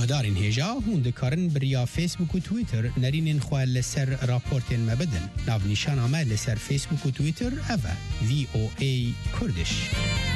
هدارین هجا هون دکارن بریا فیسبوک و تویتر نرینین خواه لسر راپورتین مبدن ناو نیشان آمه لسر فیسبوک و تویتر اوه VOA کردش.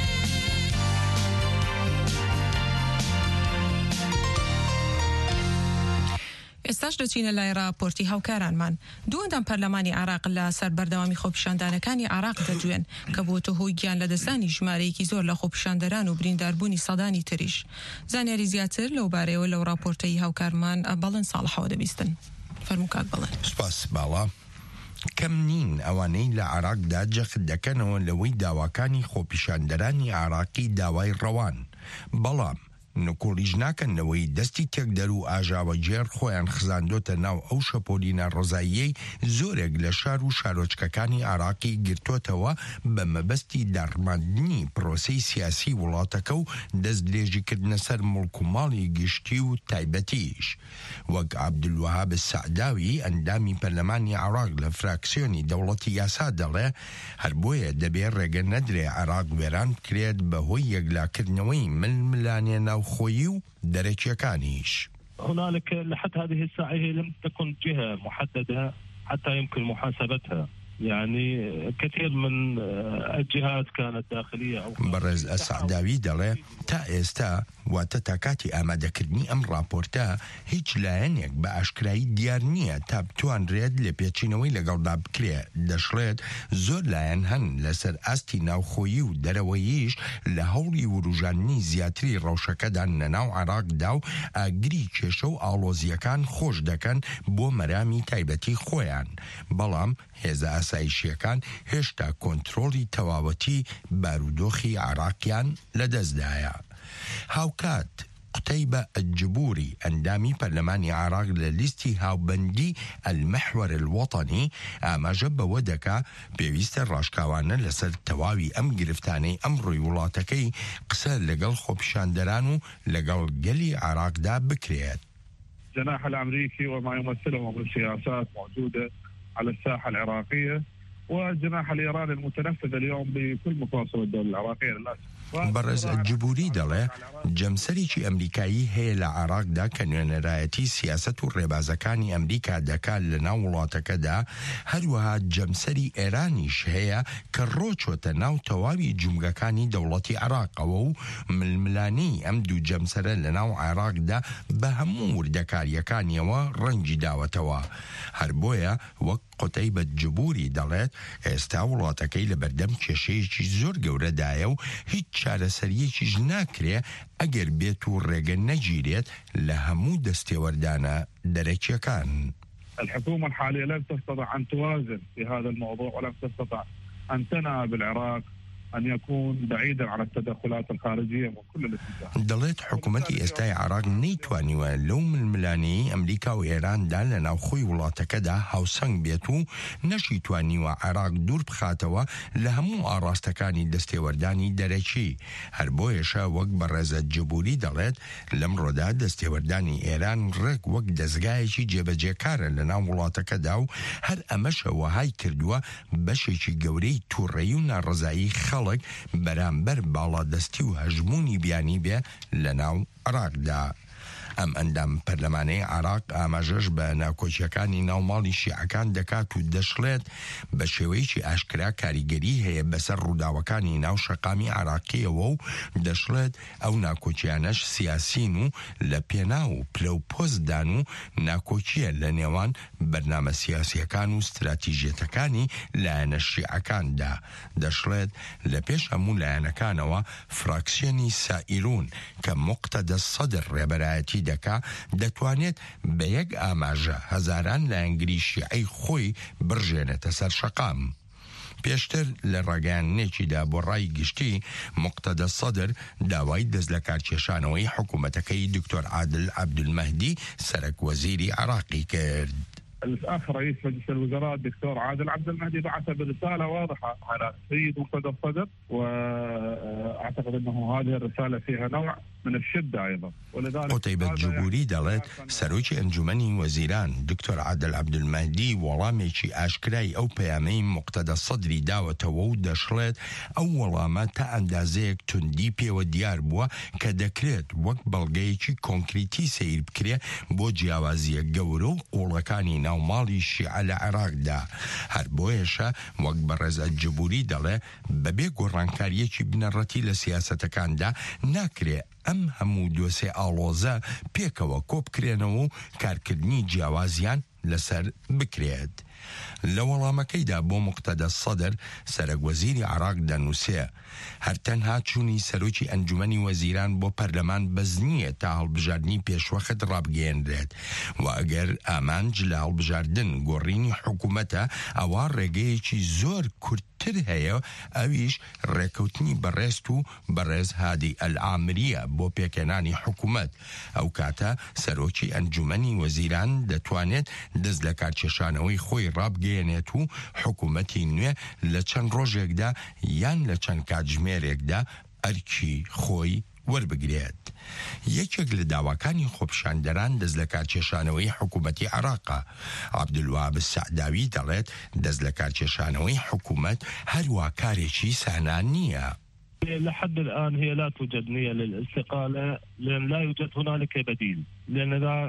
ئێستاش دەچینە لای راپۆرتی هاوکارانمان. دوو ئەندام پەرلەمانی عێراق لە سەر بەردەوامی خۆپیشاندانەکانی عێراق دەجوێن کە بۆتە هۆی گیان لە دەستانی ژمارەیەکی زۆر لە خۆپیشاندەران و برینداربوونی سەدانی تریش. زانیاری زیاتر لەو بارەیەوە لەو راپۆرتەی هاوکارمان بەڵێن ساڵحەوە دەبیستن. فەرموو کاک بەڵێن. سپاس باڵا. کەم نین ئەوانەی لە عێراقدا جەخت دەکەنەوە لەوەی داواکانی خۆپیشاندەرانی عێراقی داوای ڕەوان. بەڵام نکۆڵیش ناکەنەوەی دەستی تێکدەر و ئاژاوە جێر خۆیان خزاندۆتە ناو ئەو شەپۆلینە ڕۆزاییەی زۆرێک لە شار و شارۆچکەکانی عێراقی گرتوتەوە بە مەبەستی داڕماندنی پرۆسەی سیاسی وڵاتەکە و دەست درێژیکردنە سەر مڵک و ماڵی گشتی و تایبەتیش. وەک عەبدولوەهاب سەعداوی ئەندامی پەرلەمانی عێراق لە فراکسیۆنی دەوڵەتی یاسا دەڵێ هەر بۆیە دەبێت ڕێگە نەدرێ عێراق وێران بکرێت بەهۆی یەکلاکردنەوەی ململانێ ناوخۆیی و دەرەکیەکانیش. هنالك لحد هذه الساعة هي لم تكن جهة محددة حتى يمكن محاسبتها. يعني كثير من الجهات كانت داخلية أو برز السعداوي دەڵێ تا ئێستا واتە تاکاتی ئامادەکردنی ئەم راپۆرتە هیچ لایەنێک بە ئاشکرایی دیار نییە تا بتوانرێت لە پێچینەوەی لەگەڵدا بکرێت. دەشڵێت زۆر لایەن هەن لەسەر ئاستی ناوخۆیی و دەرەوەییش لە هەوڵی وروژاننی زیاتری ڕەوشەکەدا لەناو عێراقدا و ئاگری کێشە و ئاڵۆزیەکان خۆش دەکەن بۆ مەرامی تایبەتی خۆیان. بەڵام هێزە ئاسایشیەکان هێشتا کۆنترۆڵی تەواوەتی بارودۆخی عێراقیان لەدەستدایە. هاوکات قتەیبە الجبوری ئەندامی پەرلەمانی عێراق لە لیستی هاوبەندی المحور الوطنی ئاماژە بەوە دەکا پێویستە ڕاشکاوانە لەسەر تەواوی ئەم گرفتانەی ئەم ڕووی وڵاتەکەی قسە لەگەڵ خۆپیشاندەران و لەگەڵ گەلی عێراقدا بکرێت. الجناح الأمريكي وما يمثله من سياسات موجودة على الساحة العراقية والجناح الإيراني المتنفذ اليوم بكل مفاصل الدولة العراقية للأسف. بەڕێز جبوری دەڵێ جەمسەرێکی ئەمریکایی هەیە لە عێراقدا کە نوێنەرایەتی سیاسەت و ڕێبازەکانی ئەمریکا دەکات لە ناو وڵاتەکەدا. هەروەها جەمسەری ئێرانیش هەیە کە ڕۆچۆتە ناو تەواوی جومگەکانی دەوڵەتی عێراقەوە و ململانی ئەم دوو جەمسەرە لە ناو عێراقدا بە هەموو وردەکاریەکانیەوە ڕەنگی داوەتەوە. هەر بۆیە وەک قتەیبە جبوری دەڵێت ئێستا وڵاتەکەی لە بەردەم کێشەیەکی زۆر گەورەدایە و هیچ چارەسەریەکیش ناکرێ ئەگەر بێت و ڕێگە نەگیرێت لە هەموو دەستێوەردانە دەرەکیەکان. الحكومة الحالية لم تستطع أن توازن في هذا الموضوع ولم تستطع أن تنأى بالعراق أن يكون بعيدا عن التدخلات الخارجية من كل الاتجاهات. دەڵێت حکوومەتی ئێستای عێراق نەیتوانیوە لەو ململانەی ئەمریکا و ئێراندا لە ناوخۆی وڵاتەکەدا هاوسەنگ بێت و نەشی توانیوە عێراق دوور بخاتەوە لە هەموو ئاڕاستەکانی دەستێوەردانی دەرەکی. هەر بۆیەشە وەک بەڕێزە جبوری دەڵێت لەمڕۆدا دەستێوەردانی ئێران ڕێک وەک دەستگایەکی جێبەجێکارە لە ناو وڵاتەکەدا و هەر ئەمەشە وەهای کردووە بەشێکی گەورەی تووڕێی و ناڕزایی خەڵک بەرامبەر باڵادەستی و هەژمونی بیانی بێ لە ناو عێراقدا. ئەم ئەندام پەرلەمانەی عێراق ئاماژەش بە ناوکۆچیەکانی ناوماڵی شیعەکان دەکات و دەشڵێت بە شێوەیەکی ئاشکرا کاریگەری هەیە بەسەر ڕووداوەکانی ناو شەقامی عێراقیەوە و دەشڵێت ئەو ناکۆچیانەش سیاسین و لە پێناو و پلە و پۆستدان و ناکۆچیە لە نێوان بەرنامە سیاسیەکان و استراتیژیەتەکانی لایەنە شیعەکاندا. دەشڵێت لە پێش هەموو لایەنەکانەوە فراکسیۆنی سائیرون کە موقتەدە سەدر ڕێبەرایەتی دەکا دەتوانێت بە یەک ئاماژە هەزاران لایەنگری شیعەی خۆی بڕژێنێتە سەر شەقام. پێشتر لە ڕاگەیاندنێکیدا بۆ ڕای گشتی موقتەدە سەدر داوای دەست لە کارکێشانەوەی حکوومەتەکەی دکتۆر عادل عەبدولمەهدی سەرۆک وەزیری عێراقی کرد. الأخ رئيس مجلس الوزراء الدكتور عادل عبد المهدي بعث برسالة واضحة على السيد مقتدى الصدر، وأعتقد أنه هذه الرسالة فيها نوع من الشدة أيضا. قتيبة جبوری دەڵێت سەرۆکی ئەنجومەنی وەزیران دکتۆر عادل عەبدولمەهدی وەڵامێکی ئاشکرای ئەو پەیامەی مقتەدە سەدری داوەتەوە و دەشڵێت ئەو وەڵامە تا ئەندازەیەک توندی پێوە دیار بووە کە دەکرێت وەک بەڵگەیەکی کۆنکریتی سیر بکرێ بۆ جیاوازیە گەورە و قوڵەکانی ناوماڵی شیعە لە عێراقدا. هەر بۆیەشە وەک بەڕێزە جبوری دەڵێ بەبێ گۆڕانکاریەکی بنەڕەتی لە سیاسەتەکاندا ناکرێ ئەم هەموو دۆسێ ئاڵۆزە پێکەوە کۆبکرێنەوە و کارکردنی جیاوازیان لەسەر بکرێت. لە وەڵامەکەیدا بۆ مقتەدە سەدر سەرۆکوەزیری عێراق دەنووسێ هەر تەنها چوونی سەرۆکی ئەنجومەنی وەزیران بۆ پەرلەمان بەس نییە تا هەڵبژاردننی پێشوەخت ڕابگەێنرێت و ئەگەر ئامانج لە هەڵبژاردن گۆڕینی حکوومەتە ئەوە ڕێگەیەکی زۆر کورتتر هەیە، ئەویش ڕێکەوتنی بەڕێست و بەڕێز هادی ئەلعامریە بۆ پێکێنانی حکوومەت. ئەو کاتە سەرۆکی ئەنجومەنی وەزیران دەتوانێت دەست لە کارکێشانەوەی خۆی ڕابگەێنێت و حکوومەتی نوێ لە چەند ڕۆژێکدا یان لە چەند کاتژمێرێکدا ئەرکی خۆی وەربگرێت. یەکێک لە داواکانی خۆپیشاندەران دەست لە کارکێشانەوەی حکوومەتی عێراقە. عەبدولوهاب السەعداوی دەڵێت دەست لە کارکێشانەوەی حکوومەت هەروە کارێکی سانان نییە. لحد الآن هي لا توجد نية للاستقالة لأن لا يوجد هنالك بديل، لأن إذا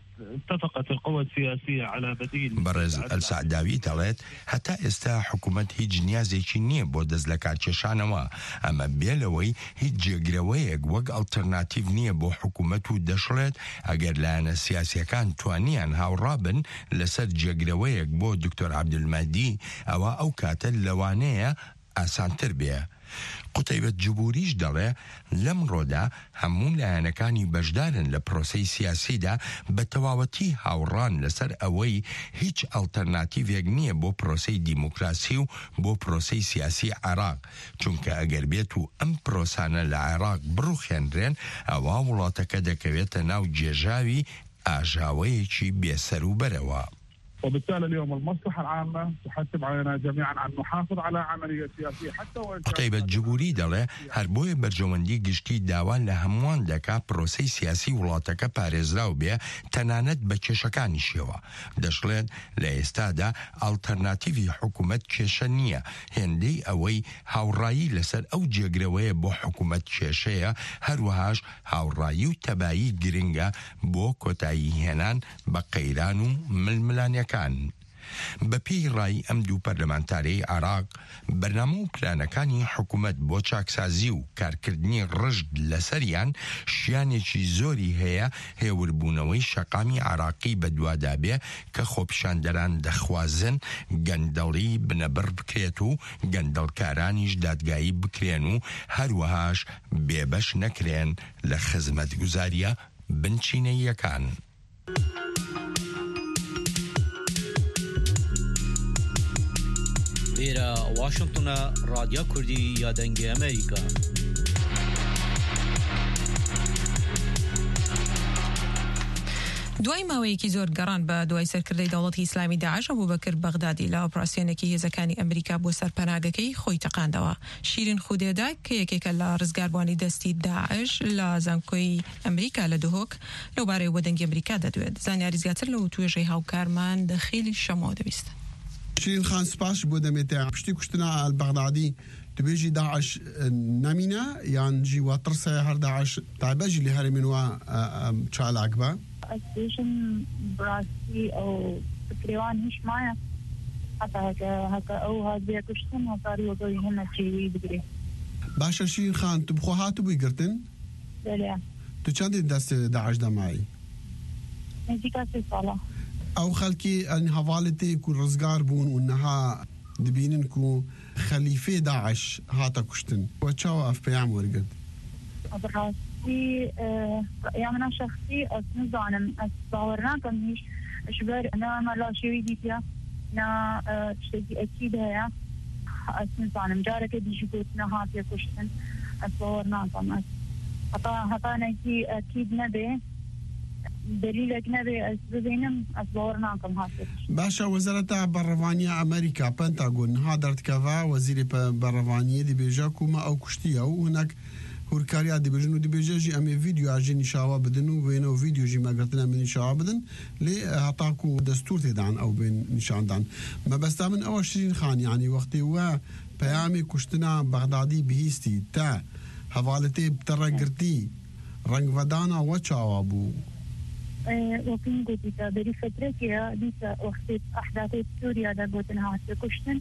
اتفقت القوى السياسية على بديل. بەڕێز ئەلسەعداوی دەڵێت هەتا ئێستا حکوومەت هیچ نیازێکی نییە بۆ دەست لە کارکێشانەوە، ئەمە بێلەوەی هیچ جێگرەوەیەک وەک ئەڵتەرناتیڤ نییە بۆ حکوومەت و دەشڵێت ئەگەر لایەنە سیاسیەکان توانیان هاوڕابن لەسەر جێگرەوەیەک بۆ دکتۆر عەبدولمەهدی ئەوە ئەو کاتە لەوانەیە ئاسانتر بێ. قوتەیبەت جبوریش دەڵێ لەمڕۆدا هەموو لایەنەکانی بەشدارن لە پرۆسەی سیاسیدا بە تەواوەتی هاوڕان لەسەر ئەوەی هیچ ئەڵتەرناتیڤێک نییە بۆ پرۆسەی دیموکراسی و بۆ پرۆسەی سیاسی عێراق، چونکە ئەگەر بێت و ئەم پرۆسانە لە عێراق بڕوخێنرێن ئەوە وڵاتەکە دەکەوێتە ناو جێژاوی ئاژاوەیەکی بێسەر و بەرەوە. وبالتالي اليوم المصلحة العامة تحتم علينا جميعا أن نحافظ على عملية سياسية حتى وإن قتيبة جبوری دەڵێ هەر بۆیە بەرژەوەندی گشتی داوان لە هەمووان دەکا پرۆسەی سیاسی وڵاتەکە پارێزراو بێ تەنانەت بە کێشەکانیشیەوە. دەشڵێن لە ئێستادا ئالتەرناتیڤی حکوومەت کێشە نییە، هێندەی ئەوەی هاوڕایی لەسەر ئەو جێگرەوەیە بۆ حکوومەت کێشەیە، هەروەهاش هاوڕایی و تەبایی گرنگە بۆ کۆتایی هێنان بە قەیران و ململانیەکان. بەپێی ڕای ئەم دوو پەرلەمانتارەی عێراق بەرنامە و پلانەکانی حکوومەت بۆ چاکسازی و کارکردنی ڕژد لەسەریان شیانێکی زۆری هەیە هێوربوونەوەی شەقامی عێراقی بەدوادابێ کە خۆپیشاندەران دەخوازن گەندەڵی بنەبڕ بکرێت و گەندەڵکارانیش دادگایی بکرێن و هەروەهاش بێبەش نەکرێن لە خزمەتگوزاریە بنچینەیەکان. لێرە واشنگتنە رادیۆ کوردی یادەنگی ئەمریکا. دوای ماوەیەکی زۆر گەڕان بە دوای سەرکردەی دەوڵەتی ئیسلامی داعش ئەبوبەکر بەغدادی لە ئۆپراسیۆنێکی هێزەکانی ئەمریکا بۆ سەرپەناگەکەی خۆی تەقاندەوە. شیرین خودێدا کە یەکێکە لە ڕزگاربوانی دەستی داعش لە زانکۆی ئەمریکا لە دهۆک لەوبارەی وەدەنگی ئەمریکا دەدوێت. زانیاری زیاتر لەو توێژەی هاوکارمان دەخیلی شەمەوە دەویستە. شيرين خان سباش بودا متاع بشتي كشتنا البغدادي تبيجي داعش نمينا يعني جي واترسا هر داعش تعبجي اللي هري منوا تشال عقبة استيشن براسي او تقريبا هيش معايا حتى هكا او هذا كشتنا صار يوضي هنا شيء بدري باشا شيرين خان تبخو هاتو بيقرتن لا تو چند دست داعش دا معي نجي كاسي صلاة او خلكي ان هوالتي كو رزقار بون وانها دبينن كو خليفه داعش هاتا كشتن وتشاو اف بيام ورقد براسي يامنا شخصي اسنزانم اصورنا كمش اشبر انا ما لا شوي ديتيا نا شيء اكيد هيا اسنزانم جارك دي شكوتنا هاتي كشتن اصورنا كم حتى نجي اكيد نبي دليلك نبي أسبابينم أسبورناكم هاتف باشا وزارة برفانيا أمريكا بنتاغون هادرت كافا وزير برفانيا دي بيجاكو ما أو كشتيا وهناك هوركاريا دي بيجنو دي بيجاجي أمي فيديو عجيني شاوا بدنو وينو فيديو جي ما قلتنا من شاوا بدن لي هطاكو دستور تدعن أو بين نشان دعن ما بس من أول شيرين خان يعني وقتي وا بيامي كشتنا بغدادي بهيستي تا حوالتي بترقرتي رنگ ودانا وچاوا بو وكين قلت بري فترة كيا ديسا وقت أحداث سوريا دا قلتنا هاتف كشتن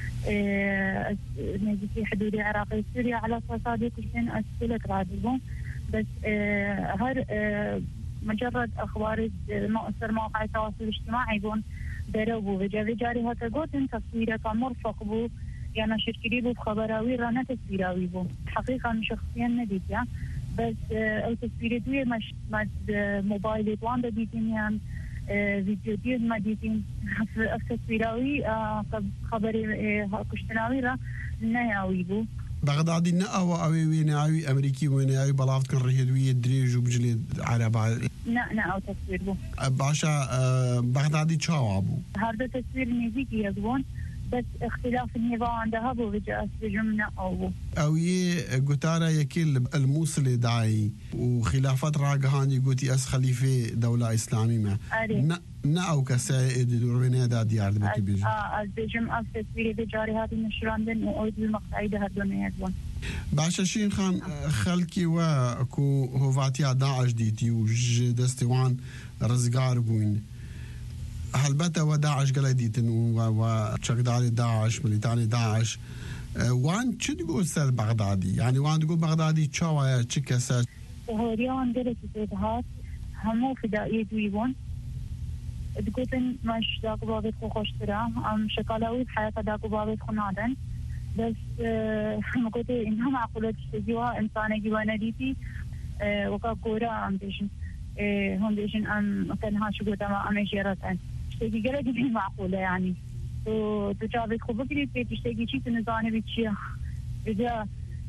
نجي في حدود العراق سوريا على فساد كشتن أسئلة رادبون بس هر مجرد أخبار مؤثر مواقع التواصل الاجتماعي بون دروبو وجاري هكا قلتن تصويره كمرفق بو يعني شركري بو بخبراوي رانا تصويراوي بو حقيقة من شخصيا نديتيا بس او تصوير دوی مش موبایل وان دیدیم يعني فيديو ديال ما ديتين في تصويراوي خبر كشتناوي را نهاوي بو بغدادي نأوا أوي ويناوي أمريكي ويناوي بلافت كان رهيدوية دريج وبجلي على بعض نأوا تصوير بو باشا بغدادي تشاوا بو هذا تصوير ميزيكي يزبون بس اختلاف النظام عندها بو بجاء سجمنا أو قتارة يكيل الموصل داعي وخلافات راقهاني قوتي أس خليفة دولة إسلامية ما نأو كسائد دوربينيا دا ديار دبتي بيجي الزجم أس تسويري بجاري هاتي نشراندن وأود المقطعي ده هردوني يدون باشا شين خان خلكي وكو هوفاتيا داعش ديتي وجدستوان رزقار بوين هلبته وداعش قلديتن وشقداري داعش مليتاني داعش وان شو تقول سال بغدادي يعني وان تقول بغدادي تشاويا تشكسا هوريان درس هات همو فدائي دويبون تقولن مش داكو بابت خوشترا ام شكالاوي بحياة داكو بابت خنادن بس هم قلت انها معقولة تشتجوا انسانة جوانا ديتي وكا كورا ام بيشن هم بيشن ام كانها شو قلت ما ام جيرتن تشتكي قلت بيه معقولة يعني تجابت خبكري تشتكي شي تنزاني بتشيا بجا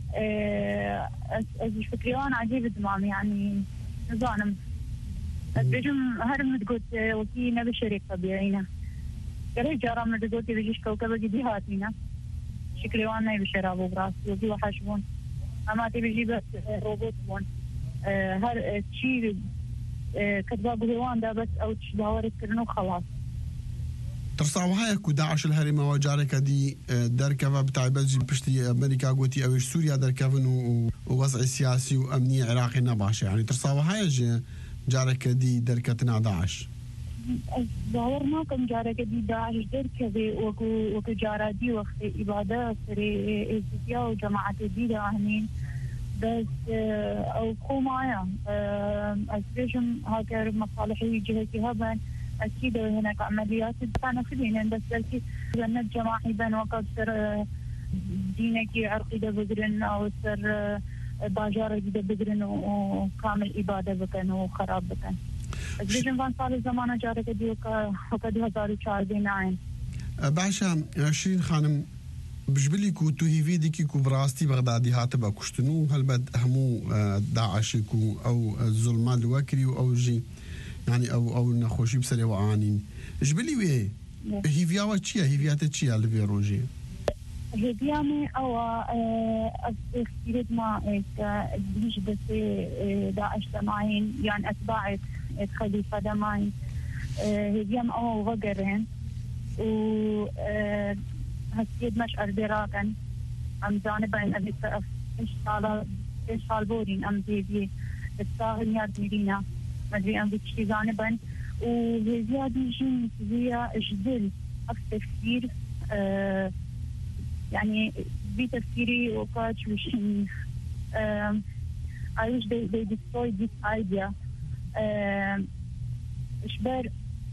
از فكريان عجيب دمام يعني نزانم بيجم هرم تقول وكي نبي شريك طبيعينا قلت جارم تقول بيجيش كوكبة جدي هاتينا شكليوان نبي شرابو براسي وكي وحشبون اما تبيجي بس روبوت بون هر شي كتباب هوان دا بس او تشداورت كرنو خلاص ترصاو هايك وداعش الهرمة وجارك دي دركفة بتاع بلجي بشتي أمريكا قوتي أو سوريا دركفن ووضع سياسي وأمني عراقي نباشا يعني ترصاو هاي جارك دي دركتنا داعش ظاهرنا كم جارك دي داعش دركبه وكو جارة دي وقت إبادة سري إزديا وجماعة دي داهنين بس أو قومايا أسبيشم هاكر مصالحي جهتي هبن أكيد هناك عمليات كانت فيهن بس أكيد أن الجماعة بين وقت سر دينك عرقي ده بقرن أو سر باجارة ده بقرن وكامل إبادة بكن وخراب بكن. أجلسن فان صار زمان جارك دي وكد 2014 باشا شيرين خانم بجبلي كو توهيفي ديكي كو براستي بغدادي هاتبا كشتنو هل بد همو داعشكو أو الظلمان الوكري أو جي يعني او نخوشي بسري وعانين جبلي ويه هيفياوا تشيا هيفياتا تشيا اللي في روجي هيفيامي او استفيد ما بيش بس داعش دماين يعني اتباع خليفة دماين هيفيام او وقرين و هسيد مش اردراكن ام جانبين ابي ايش طالبورين ام ديبي الساغن ياد مدينة مدري أم بتشي جانبا وزيادة جين زي جدل تفكير يعني بتفكيري وقاش وشين I wish they destroyed this idea إشبار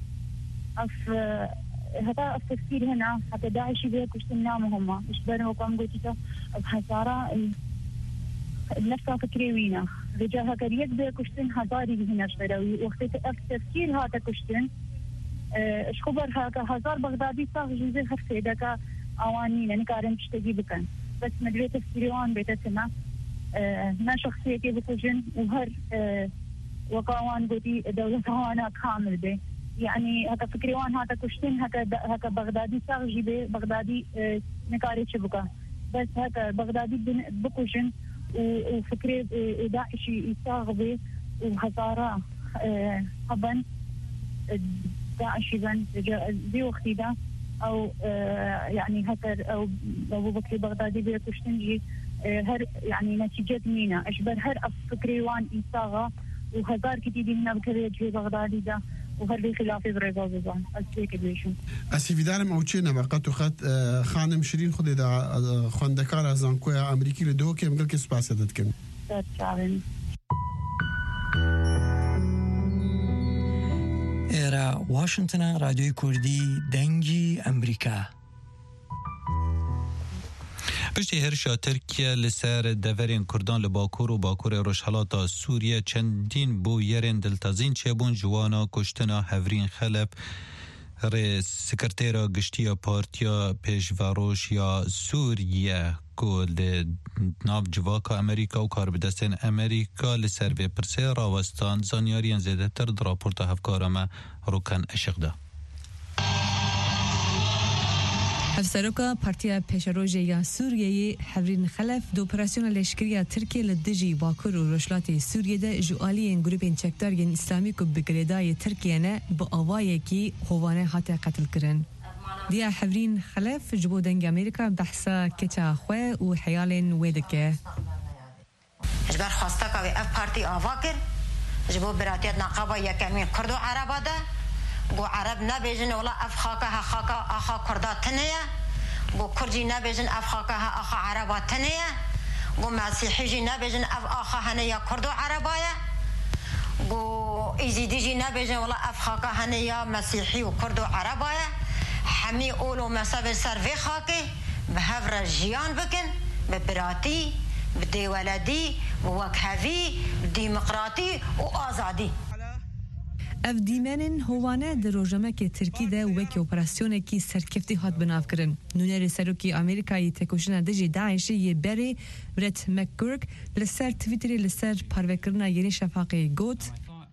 هذا التفكير هنا حتى داعش يبيك وشتنا مهمة إشبار وقام قلت بحسارة نفسها فكري وينا رجاها كريك بكشتن هزاري هنا شراوي وقت التفكير هذا كشتن اش خبر هذا هزار بغدادي صاغ جزء خفي دكا اواني يعني كارن تشتغي بكن بس مدري تفكيري وان بيتسمع ما شخصيتي بكوجن وهر وقوان قدي دولة وانا كامل به يعني هكا فكري وان هكا كشتين هكا بغدادي ساغجي به بغدادي نكاري شبكة بس هكا بغدادي بكوشن وفكري داعشي يساغ به وهزارة هبن داعشي بن دي وقتي ده او يعني هكا او ابو بكر بغدادي به كشتنجي هر يعني نتيجة مينا اشبر هر فكري وان يساغ وهزار كتير من بكري جي بغدادي ده وهذه خلافي بريبا بزان أسيك بيشون أسيفي دارم أو تشينا بقت وخد خانم شيرين خدي دا خواندكار زانكويا أمريكي لدو كم قل كيس باسدت كم تشارين إيرا واشنطن راديو كردي دنجي أمريكا پشتی هرشا ترکیه لسر دورین کردان لباکور و باکور روشحالاتا سوریه چندین بو یرین دلتازین چه بون جوانا کشتنا هورین خلف ری سکرتیرا گشتیا پارتیا پیشواروش یا سوریه که ناو جواکا امریکا و کار بدستین امریکا لسر وی پرسه راوستان زانیارین زیده تر در راپورتا هفکارما روکن اشغده هفسروکا پارتیا پیشروژه یا سوریه هورین خلف دو اپراسیون لشکریه ترکیه لدجی باکور و روشلات سوریه ده جوالیین گروپین چکدارین اسلامی کو بگریدای ترکیه نه با آوایی کی خوانه هات قتل کرن. دیا هورین خلف جبو دنگ امریکا بحثا کچا خواه و حیالین ویدکه. اجبر خواسته که اف پارتی آوا کر جبو براتیت نقابا یکمی کرد و عربا ده گو عرب نبیجن ولا اف خاکه ها خاکه آخا کردا تنیه گو کرجی نبیجن اف خاکه ها آخا عربا تنیه گو مسیحی جی نبیجن اف آخا هنیه کرد و عربایه گو ایزیدی جی نبیجن ولا اف خاکه هنیه مسیحی و کرد و عربایه همی اولو مسابر سروی خاکه به هفر جیان بکن به براتی به دیولدی به وکهوی به دیمقراطی و آزادی اف دیمنن هوانه در روزنامه که ترکی ده و وکی اپراسیون کی سرکفتی هات بناف کرن نونر سروکی آمریکایی تکوشن دجی داعش یه بری برت مکگورک لسر تویتری لسر پروکرنا یری شفاقی گوت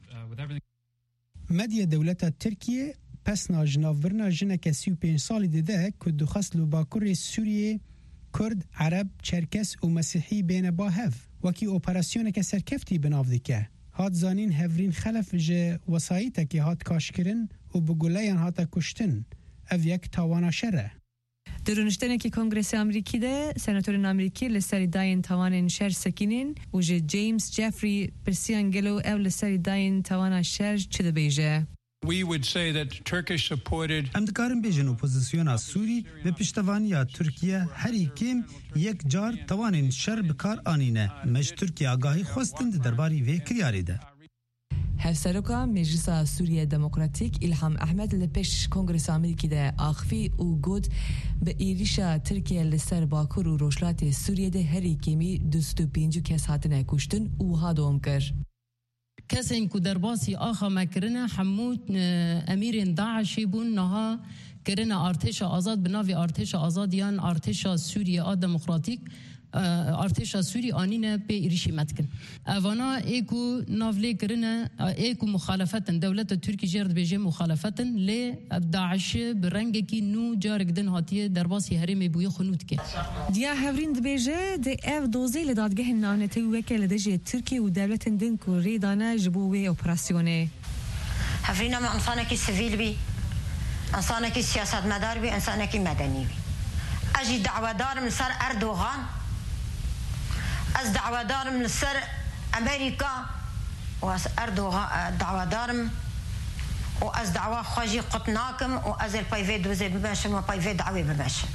مدیا دولت ترکیه پس ناجناورنا جنک 35 سالی دیده که دخست لباکور سوریه کرد عرب چرکس و مسیحی بین با هف وکی اپراسیون که سرکفتی بناف دیکه هات زانین هورین خلف جه وسایطه که هات کاش کرن و بگولیان هات کشتن او یک تاوانا شره. درونشتنه که کنگرس امریکی ده سناتورین امریکی لسری داین توانین شهر سکینین و جه جیمز جفری پرسیان گلو او لسری داین توانا شهر چه ده بیجه؟ We would say that Turkish supported ام دکارم بیجن اپوزیسیون سوری و پشتوانی ترکیه هری کم یک جار توانین شر بکار آنینه مش ترکیه آگاهی خواستند درباری وی کریاری ده. هفسروکا مجلس سوریه دموکراتیک الهام احمد لپش کنگرس امریکی ده آخفی و گود به ایریشا ترکیه لسر باکور و روشلات سوریه ده هری کمی 205 کس هاتنه کشتن و هادوم کر. کسین که در باسی آخا مکرنه حمود امیر داعشی بون نها کرنه ارتش آزاد بناوی ارتش آزاد یان ارتش سوریه دموکراتیک ارتش سوری آنینه به ایریشی متکن اوانا ایکو ناولی کرنه ایکو مخالفتن دولت ترکی جرد بیجه مخالفتن لی داعش برنگه کی نو جارگدن هاتیه در باسی حریم بوی خنود که دیا هورین دبیجه ده اف دوزی لدادگه نانتی وکه لدجه ترکی و دولت دن کو ریدانه جبوه اپراسیونه هورین ما انسانه کی سویل بی انسانه کی سیاست مدار بی انسانه کی مدنی بی اجی دعوه دار من سر اردوغان از دعوه دارم لسر امریکا و از اردوغان دعوه دارم و از دعوه خواجی قطناکم و از الپایوی دوزه بمشم و پایوی دعوی بمشم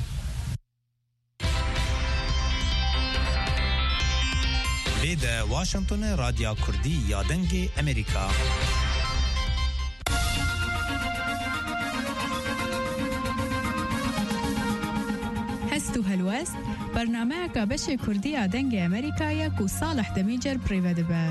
بيد واشنطن راديو كردي يادنجي أمريكا هستو هلوست برنامه که بشه کردی آدنگ امریکایی که صالح دمیجر پریوده به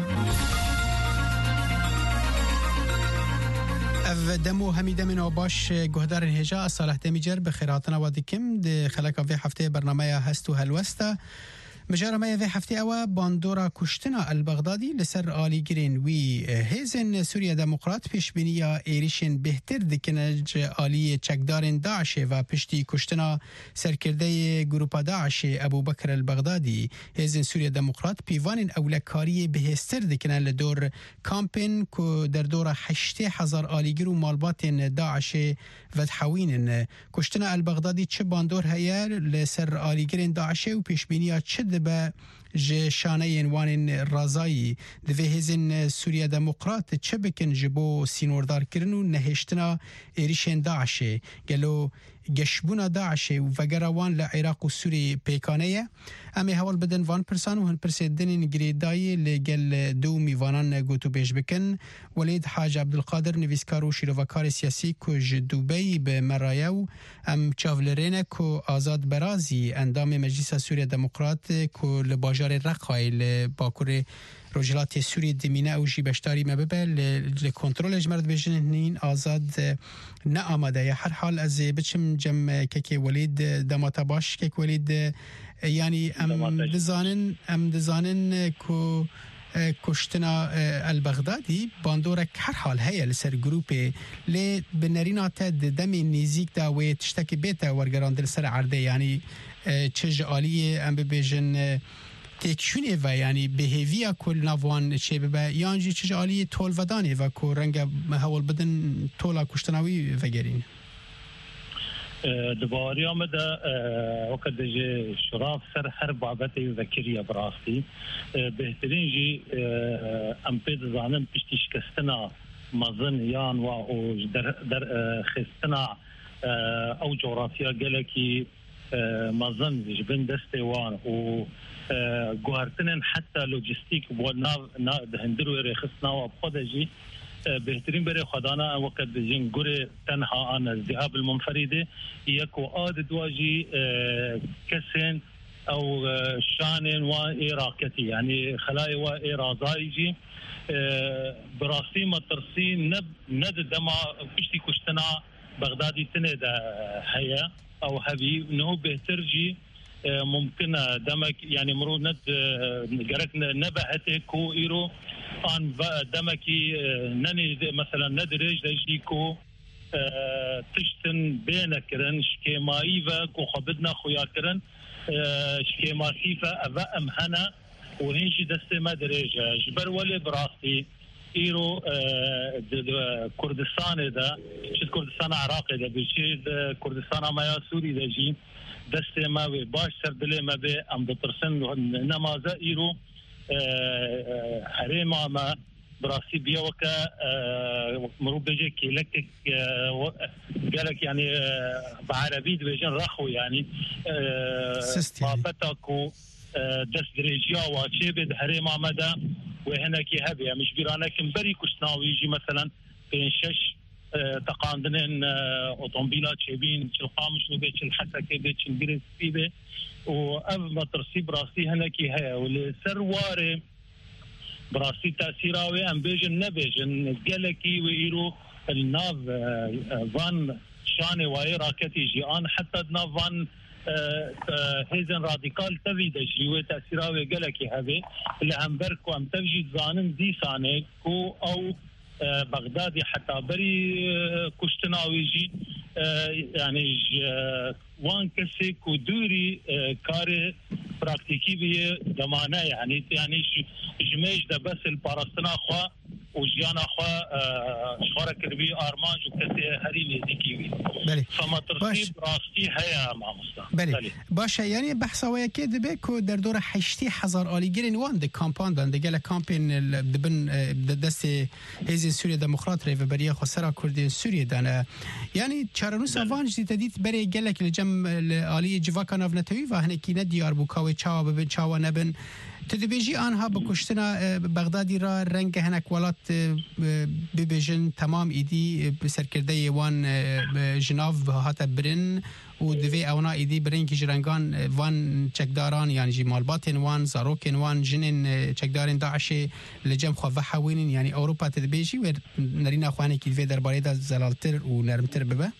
اف دمو همیده من باش گهدار هجا صالح دمیجر بخیراتنا و دیکم ده خلقا في هفته برنامه هستو هلوسته مجارة ما يفي حفتي أوا باندورا كشتنا البغدادي لسر آلي جرين وي هيزن سوريا ديمقراط پیش بینیا ایریشن بهتر دکنج آلی چکدارن داعش و پشتی کشتنا سرکرده گروپا داعش ابو بکر البغدادی هیزن سوریا ديمقراط پیوان اولکاری بهستر دکنن لدور کامپین که در دور 8,000 آلیگر و مالبات داعش و تحوین کشتنا البغدادی چه باندور هیا لسر آلیگرین داعش و پیش بینیا چه دبه شانه وان رازایی دوی هزین سوریا ديمقراط چه بکن جبو سینوردار کرن و نهشتنا ایریشن داعش گلو گشبونا داعش و وگروان لعراق و سوری پیکانه امی حوال بدن وان پرسان و هن پرسیدن گریدایی لگل دو میوانان گوتو بیش بکن ولید حاج عبدالقادر نویسکار و شیروکار سیاسی کج دوبی به مرایو ام چاولرینه که آزاد برازی اندام مجلس سوریا ديمقراط که لباجار رقای لباکور روجلات سوری دمینه او جی بشتاری مببه لکنترول اجمرد بجنین آزاد نه آمده یا هر حال از بچم جم که ولید دماتا باش که ولید یعنی ام دزانن که کشتنا البغدادی باندورک هر حال هیا لسر گروپی لی بنرینات دمی نیزیک دا و تشتکی بیتا ورگران دل سر عرده یعنی چج آلی ام ببیجن تکشونه و یعنی بهویا کل نوان چه ببه یعنی چج آلی طول ودانه و که رنگ حوال بدن طولا کشتناوی وگرین دباری آمده وقت جه شراف سر هر بابتی ذکریه براستی بهترین جی ام پید زانن پشتی شکستنا مزن یان و در خستنا او جغرافیا گلکی مزن جبن دستوان و گوهرتنن حتی لوجستیک و هندرو رخصنا و بخودجی بهترین برای خدانا وقت جن گره تنها آن الذهاب المنفرده یکو عادت واجی کسین او شان و ایراکتی یعنی خلای و ایرازایجی براستی مترسی ند دما پشتی کشتنا بغدادی تنه ده هيا او هبي انه بهتر جي ممكن دمك يعني مرو ند جرك نبهته كو ايرو ان دمكي نني مثلا ندرج دجيكو تشتن بينكرن شكيمايفا كو خبدنا خويا كرن شكيماسيفا افا امهنا وهنجي دست ما درج جبر ولي براسي ايرو كردستان ده شد كردستان عراقي ده بشيد كردستان ما سوري ده جي دست ما باش سردله ما به ام بترسن نمازه ايرو حريمه ما براسي بيوكا مروبجي كيلك قالك يعني بعربي بيجن رخو يعني بابتاكو دست دريجيا واشيبد حريمه مدى وهناك هبه مش بيرانك بري كشناوي يجي مثلا بين شش تقاندن اوتومبيلات شيبين القامش وبيت الحسكه بيت الجريسيبه وقبل ما ترسيب راسي هناك هي والسرواري براسي تاثيراوي ام بيجن نبيجن قالكي ويرو الناف فان شاني واي راكتي جيان حتى نافان هيزن راديكال تفيد جيوه تاثيراوي قالكي هذه اللي هم بركو ام تفجي زانن دي سانه كو او بغدادي حتى بري كشتناويجي يعني وان كسي كودوري كاري براكتيكي بي دمانه يعني جميج ده بس البارستنا خوا وجيانا خوا شخورك ربي ارمانج وكسي هريمي ديكي بله فما ترتيب راستي هيا مع مصطفى بله باشه يعني بحث وياكي دبكو در دور 8,000 آلیگرین وان ده کامپان دن دگل کامپین دبن دست هیزن سوریا ديمقراط ریو بریا خسرا کردین سوریا دانه يعني چارنوس وانج دیدید برای گلک لجم آلی جواکا نافنتوی و هنکی ندیار بوکاوی چاوا ببن چاوا نبن تدبیجی آنها بکشتنا بغدادی را رنگ هنک ولات ببیجن تمام ایدی سرکرده وان جناف هات برن و دوی اونا ایدی برنگی جرنگان وان چکداران یعنی جی مالباتن وان زاروکن وان جنن چکدارن داعش لجم خو وحوینن یعنی اروپا تدبیجی و نرینا خوانه کی دوی درباره دا زلالتر و نرمتر ببه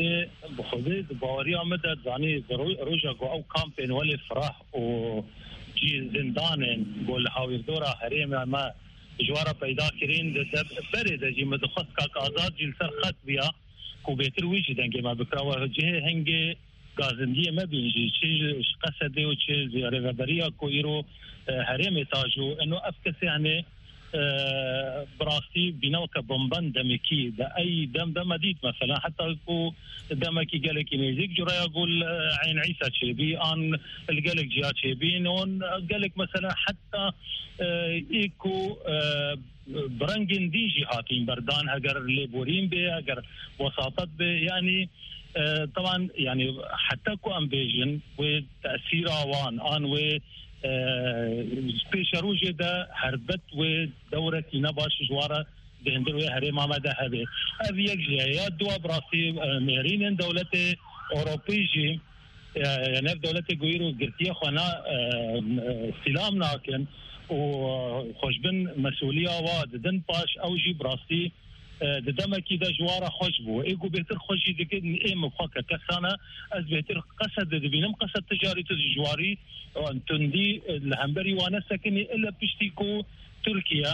بخودی باری آمده زانی روژا گو او کامپین ولی فرح و جي زندان بول هاویر دورا هریم ما جوارا پیدا کرین برد جی مدخص کاک آزاد جی سر خط بیا کو بهتر ویجی دنگی ما بکراوه جه هنگی گازندی ما بینجی چه قصده و چه رغبریا کو ایرو هریم تاجو انه افکسی یعنی براسي بنوك بمبان دمكي دا اي دم مديد مثلا حتى يكون دمكي قالك ميزيك جرا يقول عين عيسى شيبي ان قالك جيات شيبي نون قالك مثلا حتى ايكو برنجن دي جهاتين بردان اگر ليبورين بي اگر وساطات بي يعني طبعا يعني حتى كو امبيجن وتاثير اوان ان و سبيشاروجي دا هربت ودورة نباش جوارة دهندروي هريما مدى هذه يجي يا دوا براسي مهرين دولة أوروبيجي يعني دولة غيرو قرتية خنا سلام ناكن وخشبن مسؤولية واددن باش أوجي براسي دمكي دا جوارة خشبو ايقو بهتر خشي دكين ايه مفاكة كسانا از بهتر قصد دبينم قصد تجاري تجواري تندي الهمبري وانا ساكني الا بشتيكو تركيا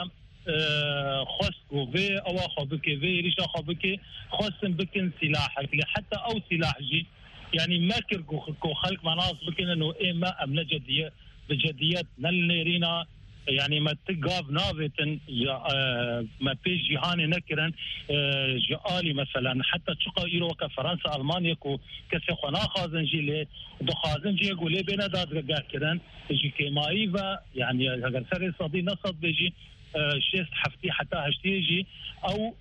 خصكو في او خبكي في ريشا خبكي خصن بكن سلاحك حتى او سلاح جي يعني ما كركو خلق مناص بكن انه ايه ما امنا جدية بجديات نلنيرينا يعني ما تقاف نافت ما بيش جهاني نكرن جالي مثلا حتى تشقى إيرو كفرنسا ألمانيا كو كسيخونا خازن جيلي دو خازن جي يقول لي بينا داد قاكرن جي كيمايفا يعني اگر سري صدي نصد بيجي شيست حفتي حتى هشتيجي أو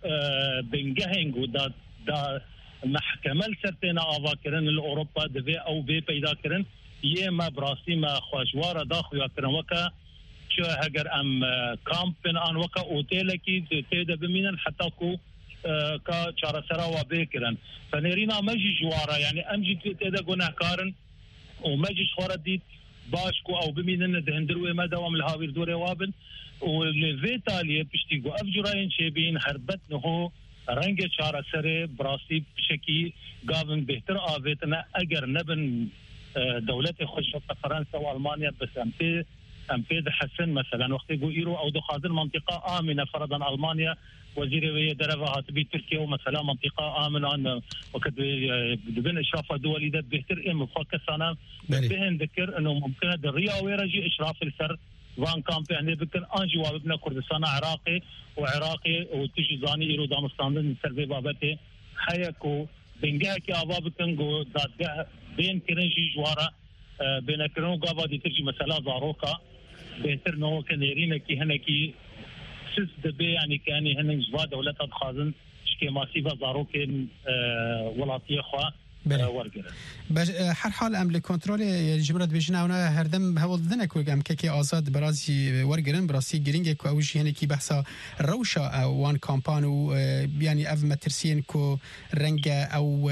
بنجهنج دا محكمة سرتنا آواكرن الأوروبا دفي أو بي بيدا كرن يما براسي ما خواجوارا داخل يكرن وكا شو هجر ام كامبن ان وكا اوتيلكي تيدا بمينن حتى كو كا شارسرا وبيكرن فنيرينا ماجي جوارا يعني امجي تيدا غناكارن وماجي شورا ديت باشكو او بمينن دهندروي ما دوام الهاوير دوري وابن والفيتالي بشتيغو افجراين شيبين هربتنه رنگ شارسره براسي بشكي قابن بهتر آفيتنا اگر نبن دولتي خشوة فرنسا والمانيا بس امبيد حسن مثلا وقت يقول ايرو او دخازن منطقه امنه فرضا المانيا وزير درفها تبي تركيا ومثلا منطقه امنه ان وقت بدون اشراف دولي ده بهتر ام فوكس انا بهن ذكر انه ممكن الريا ويرجي اشراف السر وان كامب يعني بكن انجي وابنا كردستان عراقي وعراقي وتجي زاني ايرو دامستان سربي بابته حيكو بنجا كي ابابكن جو دادجا بين كرنجي جوارا بين كرنو قابا دي ترجي مثلا زاروكا بهتر نو كنيرين كي هنكي سيس دبي يعني كان هن جوا دولة خازن شكي ماسيفا زاروكين ولاتي خوا ورقه باش هر حال ام لکنترل جمهوریت بجنا اونا هردم هول دنك وگم که آزاد برازي ورگرن براسي گرینگ کو اوجي هنه کی بحثا روشا وان کامپانو يعني اف مترسين کو رنگ او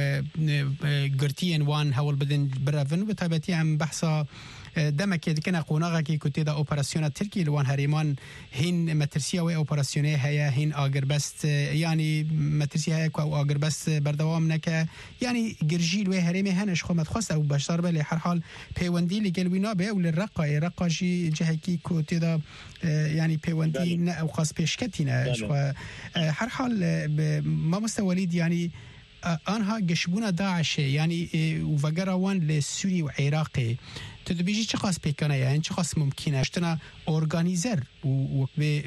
گرتين وان هول بدن برافن وتابتي ام بحثا دمك كنا قوناغا كي كنت دا اوبراسيون تركي لوان هريمان هين مترسيه و اوبراسيونه هيا هين اگر بس يعني مترسيه هيا او اگر بس بردوام نك يعني جرجيل و هريمه هنش خو متخص او بشار بل هر حال بيوندي لقلبنا به وللرقه رقاجي جهكي كنت دا يعني بيوندي او خاص بيشكتنا هر حال ما مستوليد يعني آنها گشبونه داعش يعني وفقروان لسوري وعراقي تدبيجي چه خاص بيكنا يعني چه خاص ممكنه اشتنا اورغانيزر و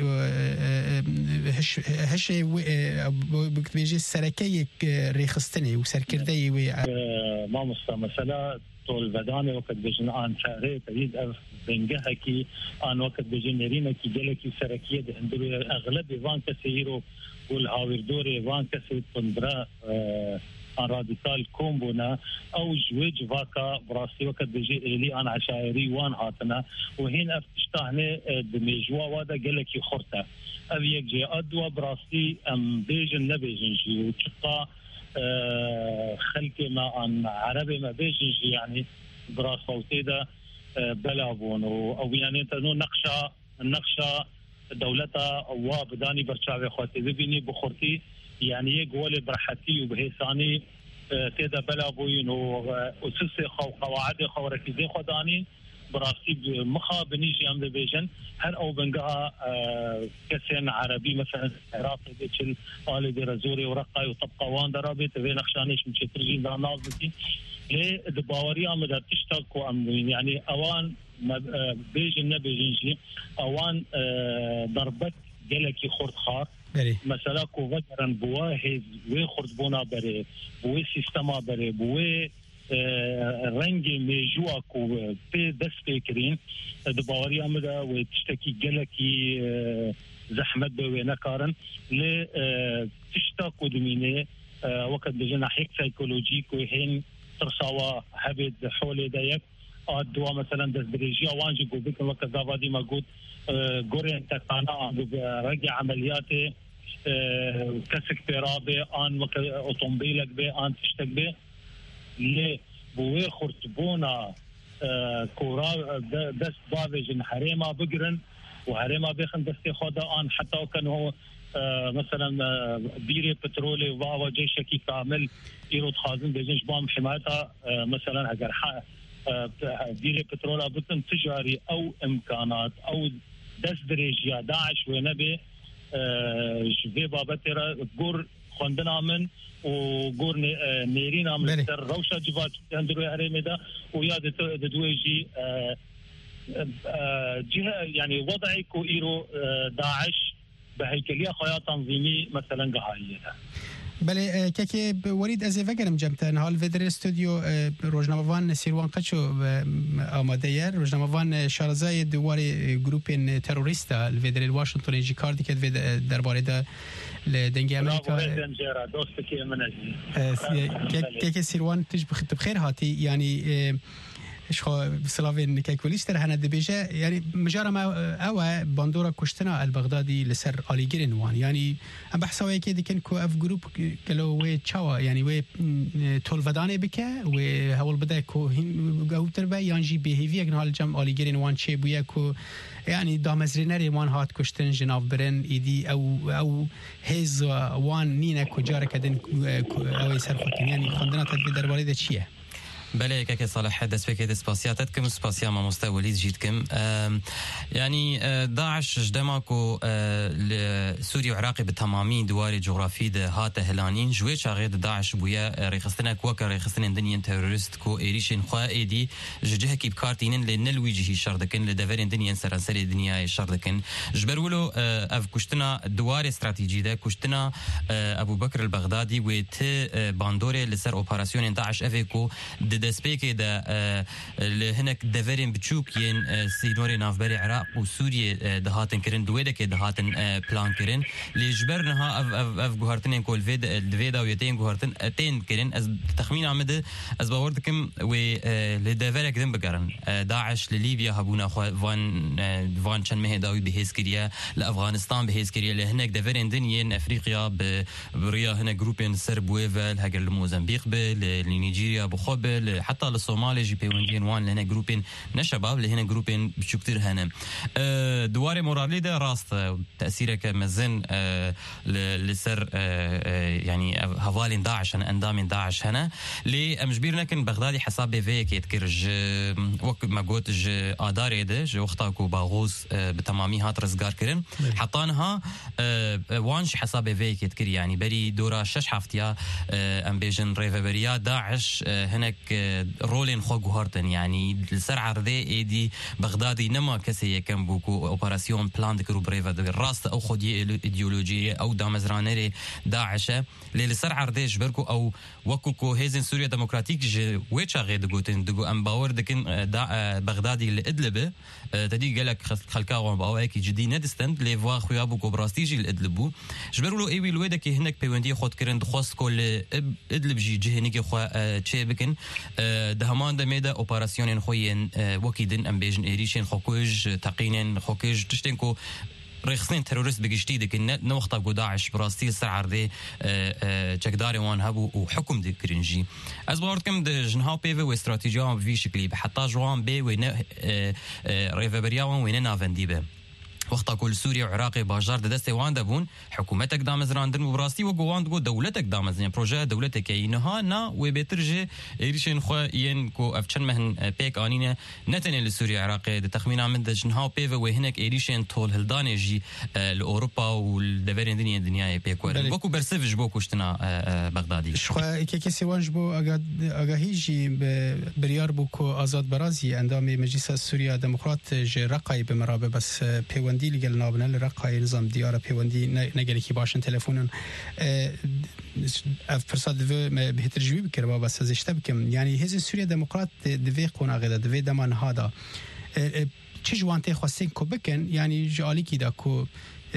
هش بيجي سركي ريخستني وسركردي و ما مثلا طول بدانه وقت بجنا ان شهري تريد بنجها كي ان وقت بجنرينا كي جلكي سركيه عندو اغلب فان كثيرو والهاوير دوري فان كثير تندرا راديكال كومبونا او جويج فاكا براسي وقت بيجي الي انا عشائري وان هاتنا وهين افتشتهني دميجوا وادا قالك يخرتا ابي يجي ادوا براسي ام بيجن نبيجن جي وتشقا خلقي ما ان عربي ما بيجن جي يعني براس فوتيدا بلابون او يعني تنو نقشه دولتها او بداني برشاوي خوتي بيني بخورتي يعني يقول برحتي وبهيساني تيدا بلا بوين واسس قواعد خوركيزي خداني براسي مخابني جي ام بيجن هر او بنقها كسين عربي مثلا عراقي بيتشل قال دي رزوري ورقاي وطبقه وان درابي تبي نخشانيش مش ترجين ذا نازلتي ليه دباوريا مدى تشتاق وامنين يعني اوان بيجن نبيجنجي اوان ضربت جلكي خرد خار مثلا كو وقرن بواهز وي خرد بونا بري بوي سيستما بري بوي رنگی میجوا کو په دس فکرین د باوري امدا و تشتكي جلكي زحمت به نکارن ل تشتاق دمینه وقت بجنا حق سايكولوجيك وهين ترسوا هبد حول دايك ادوا مثلا دس درجه وانجي جو بك وقت زابادي موجود غورين تقانا رجع عمليات كسك ترابه ان وقت اوتومبيلك به ان تشتك به لي بوي خرطبونا كورا دست بابجن حريما بقرن وحريما بيخن دستي خودا ان حتى كان هو مثلا بيري بترولي وواوا جيشكي كامل يرو خازن بيجنش بام حمايتها مثلا اگر بيري بترولا بتم تجاري او امكانات او دست دريجيا داعش ونبي جبي بابترا قر خندنا من وقور نيرينا من روشة جبات هندروي هرمي ده ويا دويجي جهة يعني وضعي كو إيرو داعش بهيكلية خيار تنظيمي مثلا قهاية بله که ولید از وگرم جمتن حال ودر استودیو روزنامه‌وان سیروان قچو آماده یر روزنامه‌وان شارزای دواری گروپین تروریستا ودر واشنطن جی کاردی که درباره ده لدنگ امریکا که سیروان تج بخیر هاتی یعنی شو سلافين كاكوليستر هنا دبيجا يعني مجرى ما او باندورا كشتنا البغدادي لسر اليجرين وان يعني ام بحثوا كده كان كو اف جروب قالوا وي تشاوا يعني وي تولفداني بك و هول بدا كو جو تربا يانجي بيهيفير نهال جام اليجرين وان شي بويا كو يعني دامزرينري وان هات كشتن جناف برن ايدي او هيز وان نينا كجاره كدن او يسر خطين يعني خندنا تدبير والده شيء بله که صالح دست بکید اسپاسیاتت کم اسپاسیا ما مستولیز جید کم يعني داعش جدماكو لسوريا وعراقي بالتمامي دواري جغرافي ده هات هلانين جوي شاغيد داعش بويا ريخستنا كوكا ريخستنا دنيا تيرورست كو ايريشن خائدي جهه كي بكارتين لنلويجه شردكن لدفرين دنيا سراسري دنيا شردكن جبرولو اف كشتنا دواري استراتيجي ده كشتنا ابو بكر البغدادي وت باندوري لسر اوبراسيون داعش افيكو دسبيكي ده هناك دفرين بتشوكين سينوري نافبري عراق وسوريا دهاتن كرن دويدك دهاتن بلان كرن لجبرنها اف جوهرتين كول فيدا ويتين جوهرتين اتين كرن از تخمين عمد از باوردكم و لدفرك دم بقرن داعش لليبيا هبونا فان شن مهداوي بهيسكريا لافغانستان بهيسكريا لهناك دفرين دنيين افريقيا بريا هنا جروبين سربويفل هاجر لموزمبيق لنيجيريا بخوبل حتى للصومالي جي بي وين وان لهنا جروبين نشباب لهنا جروبين بشكتير هنا دواري مورالي ده راست تأثيره كمزن لسر يعني هوالين داعش هنا اندامين داعش هنا لي امجبيرنا كن بغدادي حساب فيك يتكرج وقت ما قلت اداري ده وقتاكو باغوز بتمامي هات رزقار كرن حطانها وانش حساب فيك يتكر يعني بري دورا شش حفتيا ام بيجن ريفابريا داعش هناك رولين خو جوهرتن يعني السر عرضي ايدي بغدادي نما كسي كم بوكو اوبراسيون بلان دكرو بريفا الراس او خدي ايديولوجيه او دامزرانري داعش للسر عرضي جبركو او وكوكو هيزن سوريا ديمقراطيك جي ويتشا غيد جوتن دغو ام باور دكن بغدادي الادلب تدي قالك خلكا باويك جدي ندستند لي فوا خويا بوكو براستيجي الادلبو جبرولو ايوي الويدك هناك بيوندي خود كرن دخوس كل ادلب جي جهنيكي خو تشي بكن دهمان دميدا اوبراسيون خوين وكيدن ام بيجن ايريشن خوكوج تقينن خوكوج تشتنكو رخصين تيرورست بقشتي دك نوقتا داعش براستي سرعر دي تشكداري وان هبو وحكم دي كرنجي از باوردكم د جنها بيفي واستراتيجيا في شكلي حتى جوان بي وين ريفابريا وين نافنديبه وقتا كل سوريا وعراقي باجار دسته وان دبون حكومتك دامزراندن وبراستي وقوان دو دولتك دامزين بروجه دولتك ينها نا وبترجه ايريشن خو ين كو افشن مهن بيك انينه نتن لسوريا عراقي تخمينا من دجنها بيف وهناك ايريشن تول هلدانجي لاوروبا والدبرين دنيا بيك وكو برسفج بوكو شتنا بغدادي شخوا كي سوانج بو اگاهيجي بريار بوكو آزاد برازي اندام مجلس سوريا ديمقراط رقاي بمرابه بس پیوندی لگل نابنه لرقای نظام دیاره پیوندی نگلی که باشن تلفونن اف فرصت دوی بهتر جوی بکر با بس ازشته بکم یعنی حزب سوریا دموکرات دوی قوناغه ده دوی دمان هادا چه جوانته خواستین کو بکن یعنی جالی کی دا کو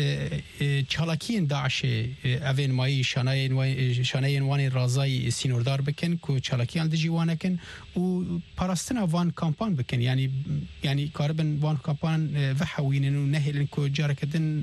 چالاکین داعش اوین مای شانای وان رازای سینوردار بکن کو چالاکیان دجیوانه کن و پاراستنا وان کامپان بکن یعنی کاربن وان کامپان وحوینن و نهلن کو جارکدن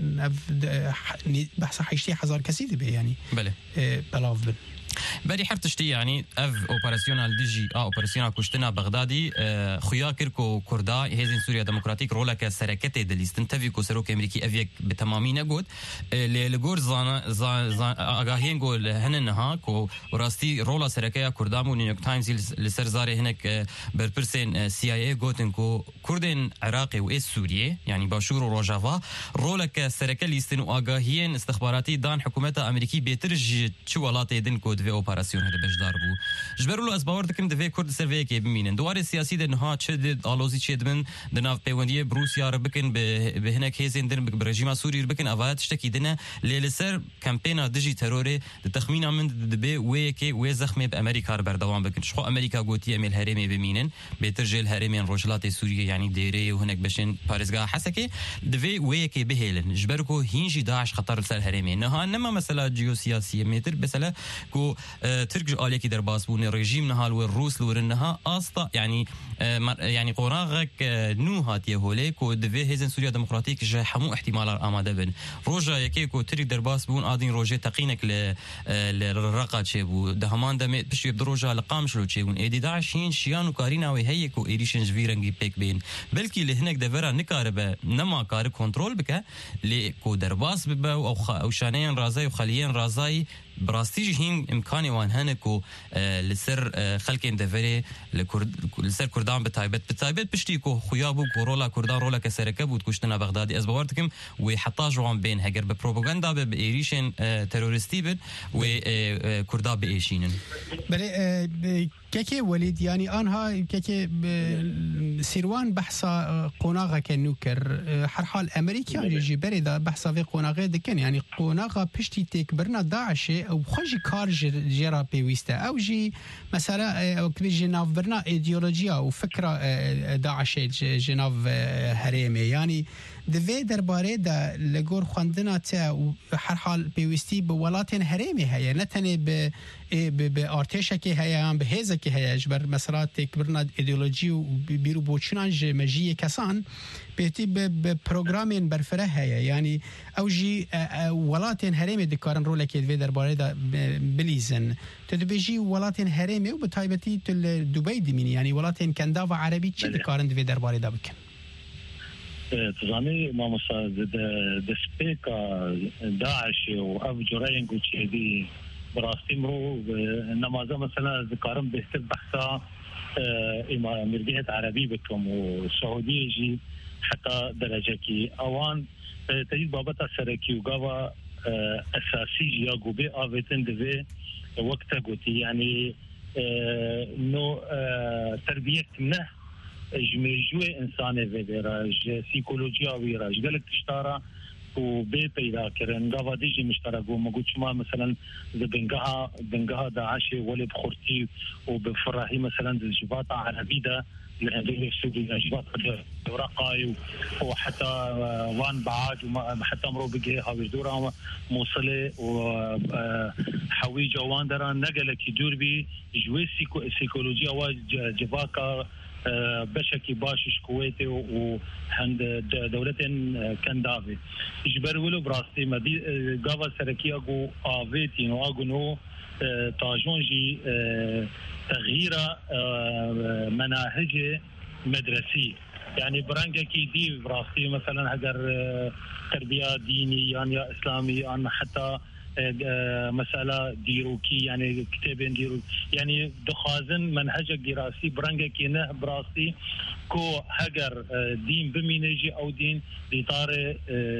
بحث حیشتی هزار کسی دی یعنی بله بلاف بن بري حرتشتي يعني اف اوبراسيونال ديجي اوبراسيونال كشتنا بغدادي خويا كيركو كردا هيزن سوريا ديمقراطيك رولك سركته دليستن تفيكو سروك امريكي افيك بتمامي نقود لغور زان اغاهين قول هننها كو وراستي رولا سركيا كردامو نيويورك تايمز لسرزاري هناك بربرسين سي اي غوتن كو كردن عراقي و سوريا يعني باشور وروجافا رولك سركه ليستن اغاهين استخباراتي دان حكومه امريكي بيترج شوالاتي دن كو في اوبراسيون هذا باش ضربوا جبروا اسباور دكم دفي كرد سيرفيك بمين دوار السياسي ده نها تشد الوزي تشد من دنا بيونديه بروسيا ربكن بهناك هيزن دن برجيم سوري ربكن افات تشتكي دنا للسر كامبينا ديجي تروري تخمينا من دبي ويكي وزخمه بامريكا بردوام بكن شو امريكا قوتي امل هرمي بمينن بترجي الهرمين روجلات سوريا يعني ديري وهناك بشن باريسغا حسكي دفي ويكي بهيلن جبركو هينجي داعش خطر لسر الهرمين نها انما مساله جيوسياسيه متر بسلا كو تركج عليك درباس بون رجيم نهال والروس لورنها اسطا يعني قراغك نوهات يهوليك ودفي هيزن سوريا ديمقراطيك جا حمو احتمال اماده بن روجا يكيكو ترك درباس بون ادين روجي تقينك للرقه تشبو دهمان دم بش يدروجا لقامش لو تشبون ايدي داعشين شيانو كارينا وهيكو ايريشن جفيرنجي بيك بين بلكي لهناك دفرا نكاربه نما كار كنترول بك لكو درباس ببا او شانين رازاي وخليين رازاي براستيج هين امكاني وان هنكو لسر خلكين دفري لسر كردان بتايبت بشتيكو خيابو رولا كردان رولا كسركب وتكشتنا بغدادي ازبورتكم وحطا جوان بين هجر ببروباغندا بايريشن تيرورستي بن وكردا بايشينن بلي كيكي وليد يعني انها كيكي سيروان بحثا قوناغا كنوكر حرحال امريكا يجي بريدا بحثا في قوناغا دكن يعني قوناغا بشتي تكبرنا داعش او خوجي كار جرا بيويستا او جي مثلا او كريجي نافبرنا ايديولوجيا وفكره داعش جناف هريمي يعني دفي درباره دا لغور خواندنا تا حرحال بيويستي بولاتين هريمي هيا نتني بارتشكي هيا بهزكي هيا جبر مثلا تكبرنا ايديولوجي وبيرو بوچناج مجيه كسان بيتي ببروغرامين برفره هيا يعني او جي ولاتين هريمي دكارن رولك دفي درباره دا بليزن تدبيجي ولاتين هريمي وبتايبتي دبي دميني يعني ولاتين كندافا عربي تشي دكارن دفي درباره دا بكن تزاني ما مصاد دسبيكا داعش وأف جرين قلت هذه براستمرو إنما مثلا ذكرهم بهتف بحثا إما مرجعة عربي بكم وسعودية جي حتى درجة كي أوان تجد بابتا سركي وقابا أساسي يا قبي آفتن دفي وقتا قلتي يعني إنه تربية منه جميجوي إنساني فيدراج سيكولوجيا ويراج قالك تشتارا وبي بيدا كرن قاوا ديجي مشتركوا ما قلتش ما مثلا بنقها داعشي ولا بخورتي وبفراهي مثلا الجباطة عربيدة لأنه السودان جباطة ورقاي وحتى وان بعاج وحتى مرو بقي هاوي دورا موصلة وحويجة وان دران نقلك يدور بي جوي سيكولوجيا وجباكا بشكي باشش كويتي وعند دولتين كندافي اجبر ولو براستي مدي قاوا سركي اقو افيتي نو اقو نو تاجونجي تغيير مناهج مدرسي يعني برنجكي دي براسي مثلا هجر تربيه ديني يعني يا اسلامي يعني حتى مسألة ديروكي يعني كتابين ديروكي يعني دخازن منهجك دراسي برنجكي نه براسي كو هجر دين بمينيجي او دين ديطار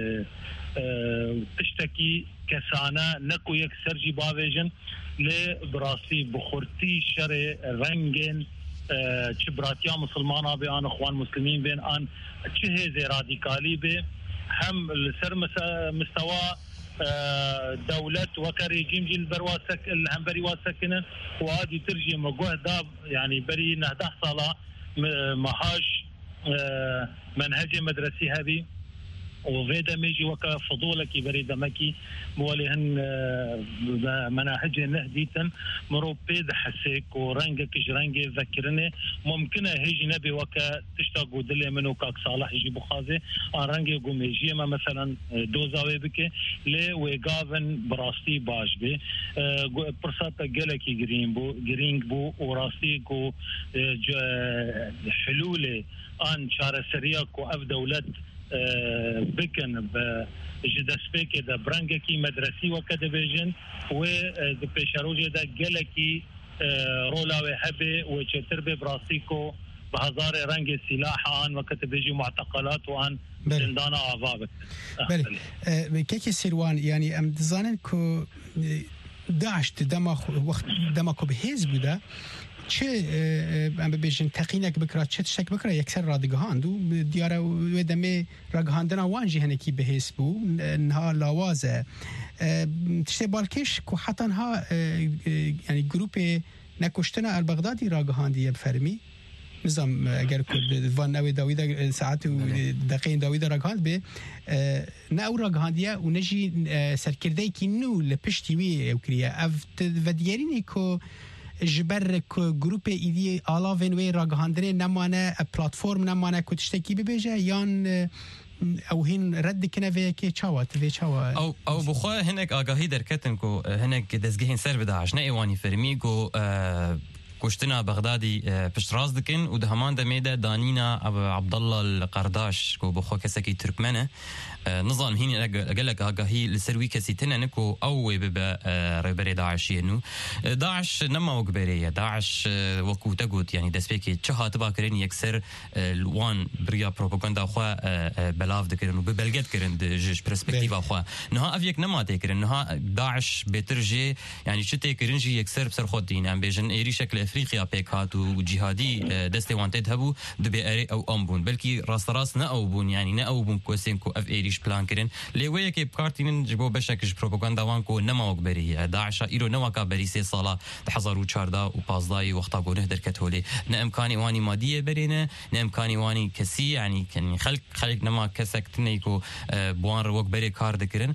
تشتكي كسانا نكو يكسرجي بافيجن لبراسي بخورتي شري رنجن چبراتيا مسلمانا بان اخوان مسلمين بين ان چه راديكالي به هم لسر مستوى دولة وكريجيم جيل برواسك الهمبري واسكنه وهذه ترجم وجهدا يعني بري نهده صلاة مهاش منهج مدرسي هذه وفيدا ميجي وكا فضولك بريد مكي مولهن مناهج نهديتن مرو بيد حسيك ورنجك جرنجي ذكرني ممكن هيجي نبي وكا تشتاقوا دلي منو كاك صالح يجي بخازي رنجي قوميجي ما مثلا دوزاوي بكي لي ويقافن براستي باش بي برساتا جلكي جرينج بو وراسي كو حلولي ان شارع سرياك واف دولت بكن بجدسبيك دا برانجكي مدرسي وكذا بيجن وبيشاروجي دا جلكي رولاوي هبي وتربي براسيكو بهزار رنج سلاح عن وكتب بيجي معتقلات وعن زندانا عذابك بله كيكي سيروان يعني ام دزانن كو داعش وقت دماغو بهز بوده چه ام ببیشن تقینک بکرا چه تشک بکرا یکسر رادگاهاندو دیاره و دمه رگهاندنا وانجی هنکی بهیس بو انها لاوازه تشتی بالکش که حتی انها یعنی گروپ نکشتنا البغدادی رگهاندیه بفرمی نظام اگر کل وان نوی داویده ساعت و دقیقین داویده رگهاند به نه او رگهاندیه و نجی سرکرده کی نو لپشتی وی اوکریه اف ودیارینی که جبر گروپ ایدی آلاوین وی راگهاندنه نمانه پلاتفورم نمانه کتشتکی ببیجه یان او هین رد کنه وی که چاوات وی چاوا او بخواه هنک آگاهی درکتن کو هنک دزگهین سر بداعش نه ایوانی فرمی کو كشتنا بغدادي بشتراز دكن ودهمان دميدا دانينا عبدالله القرداش كو بخو كسكي تركمنه نظام هين اقلك هي لسروي كسيتنا نكو او ببا ربري داعش انه داعش نما وقبريه داعش وكو تقوت يعني دسبيكي تشها تبا كرين يكسر الوان بريا بروباغندا خو بلاف دكرن وببلغت كرن جيش برسبكتيفا خو نها افيك نما تكرن نها داعش بترجي يعني شتي كرنجي يكسر بسر خود دين ام بيجن ايري شكل افريقيا بيكات وجهادي دستي وانتد هبو دبي اري او امبون بلكي راس نا او بون يعني نا او بون كوسين كو اف ايريش بلان كرن لويه كي بكارتين جبو بشكش بروباغندا وانكو نما وقبري داعش ايرو نوا كبري سي صاله تحضروا چاردا وبازداي وقتا غو نهدر كتولي نا امكاني واني ماديه برينا نا امكاني واني كسي يعني كان خلق نما كسكتنيكو بوان وقبري كار دكرن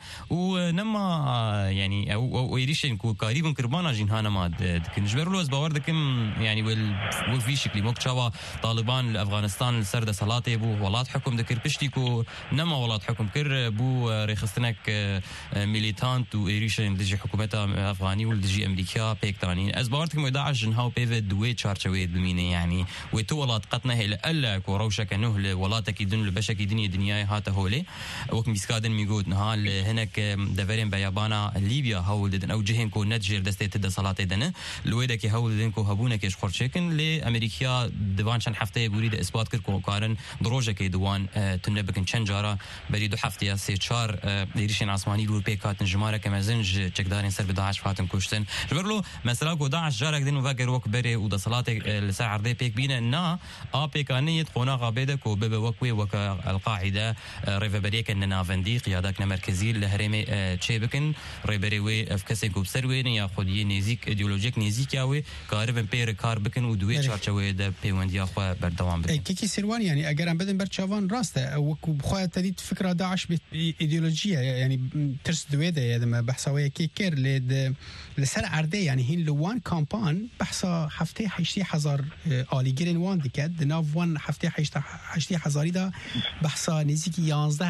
ونما يعني او ايريشن كو قريب كربانا جنها نما دكن جبرلوز باور دكم يعني وفي شكل مكتشوا طالبان افغانستان سرد صلاتي بو ولات حكم دكر بشتيكو نما ولات حكم كر بو ريخستنك ميليتانت وايريشن دجي حكومتها افغاني ولدجي امريكا بيكتاني از باورتكم داعش جنهاو بيفيد دوي تشارچوي بمينه يعني وتو ولات قطنه هي الا كوروشك نهل ولاتك يدن لبشك دنيا هاته هولي وك مسكادن ميغود نهال هناك دفرين بيابانا ليبيا هولدن او جهن كو نتجر دستي تد صلاتي دنه لويدك هولدن كو هبونه كيش خورشكن لامريكا دوان شن حفته يريد اثبات كر كو قارن دروجه كي دوان تنبكن چنجارا بريدو حفته سي 4 ليريشن اسماني لور بيكات جماره كمازنج چكدارين سر بداعش فاتن كوشتن جبرلو مثلا كو داعش جارك دين وفاكر وك بري ودا صلاتي لساعه دي بيك بينا نا بيكانيه قونا غابده كو بب وكوي وك القاعده ريفبريك اننا فندي قيادك مركزي لهرمي تشيبكن ريبريوي افكسي كو بسروي يا خدي نيزيك ايديولوجيك نيزيكاوي كارفن بير كار بكن ودوي چارچوي د پیوندیا خو بردوام بده كيكي سيروان يعني اگر ام بدن برچوان راسته وكو بخو تديت فكره داعش بايديولوجيه يعني ترس دوي ده يعني بحثاويه كيكر لد لسر عرده يعني هين لوان كامبان بحثا هفته 8000 آلیگرین وان دکد ناو وان هفته 8000 دا بحثا نزدیک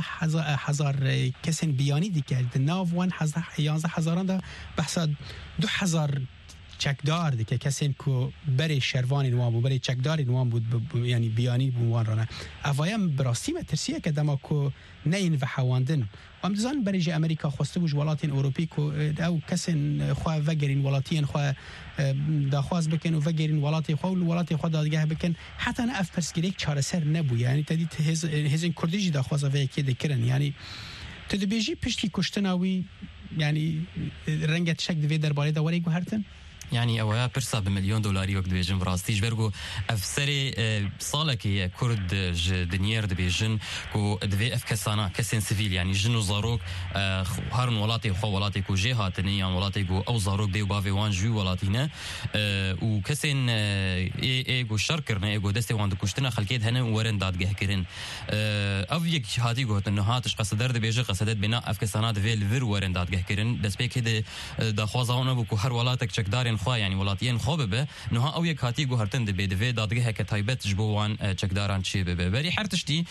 11000 کسین بیانی دکد ناو وان 11000 دا بحثا 2000 چکدار دکه کسین کو بری شروانی نوام و بری چکداری نوام بود یعنی بیانی بوان رانه افایم براستی مترسیه که دما کو نین و حواندن و امتزان بری جه امریکا خواسته بوش ولاتین اوروپی کو او کسین خواه وگرین ولاتین خواه داخواز بکن و وگرین ولاتی خواه و ولاتی خواه دادگاه بکن حتی نه اف پرسگیریک چاره سر نبو یعنی تدید هزین کردیجی داخواز و یکی دکرن یعنی تدبیجی پشتی کشتناوی يعني رنجت شك دفي درباري دا وريقو هرتن يعني اوها برسا بمليون دولاري وقت بيجن براستيش برغو افسري صالكي كرد دنيير دبيجن كو دفي افكسانا كسين سيفيل يعني جنو زاروك هارن ولاتي خو ولاتي كو جهاتني يعني ولاتي كو او زاروك بيو بافي وان جو ولاتينا وكسين ايغو شركرنا ايغو دستي وان دكشتنا خلكيد هنا ورن دادگه كرين افيك هاتي گوت انه هاتش قصدر دبيجه قصدت بنا افكسانا دفي الفر ورن دادگه كرين دسبي كده دا خوازاونه بو هر ولاتك چكدارين خو يعني ولاتيين خوبه به نها او یک هاتی گو هرتن دبي دفي دادگه که تایبت جبوان چكداران چي به بري حرتشتي